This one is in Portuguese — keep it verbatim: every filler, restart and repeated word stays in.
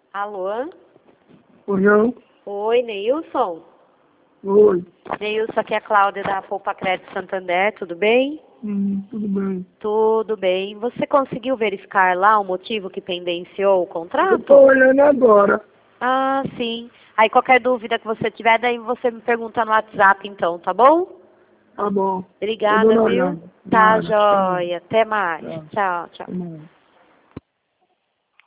Alô? Oi, não? Oi, Neilson? Oi. Neilson, aqui é a Cláudia da Poupa Crédito Santander, tudo bem? Hum, tudo bem. Tudo bem. Você conseguiu verificar lá o motivo que pendenciou o Eu contrato? tô olhando agora. Ah, sim. Aí qualquer dúvida que você tiver, daí você me pergunta no WhatsApp então, tá bom? Tá bom. Tô Obrigada, dando uma viu? olhada. Tá, Nada. Tchau. joia. Até mais. Tchau. Tchau, tchau. Até mais.